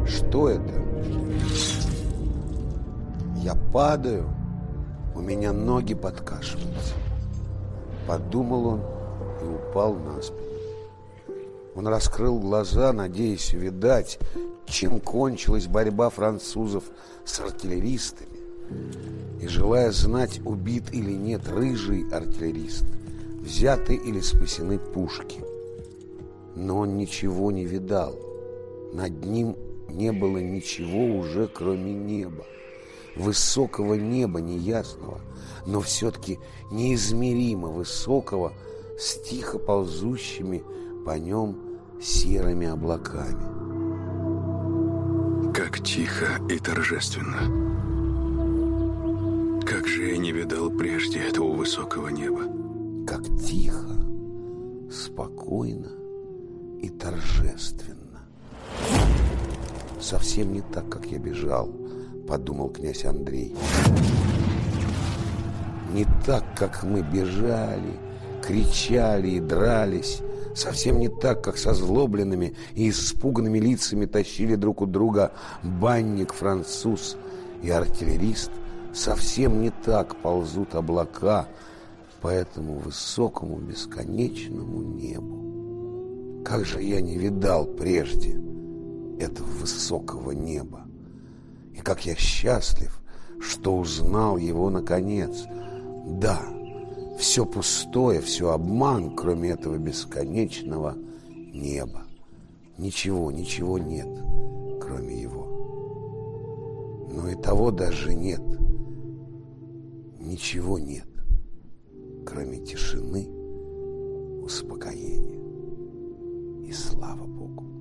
Что это? Я падаю, у меня ноги подкашиваются. Подумал он и упал на спину. Он раскрыл глаза, надеясь увидать, чем кончилась борьба французов с артиллеристами, и желая знать, убит или нет рыжий артиллерист, взяты или спасены пушки. Но он ничего не видал. Над ним не было ничего уже, кроме неба. Высокого неба, неясного, но все-таки неизмеримо высокого, с тихо ползущими по нем серыми облаками. Как тихо и торжественно. Как же я не видал прежде этого высокого неба. Как тихо, спокойно и торжественно. Совсем не так, как я бежал, подумал князь Андрей. Не так, как мы бежали, кричали и дрались. Совсем не так, как со озлобленными и испуганными лицами тащили друг у друга банник-француз и артиллерист. Совсем не так ползут облака по этому высокому бесконечному небу. Как же я не видал прежде этого высокого неба. И как я счастлив, что узнал его наконец. Да, все пустое, все обман, кроме этого бесконечного неба. Ничего нет, кроме его. Но и того даже нет. Ничего нет, кроме тишины, успокоения и слава Богу.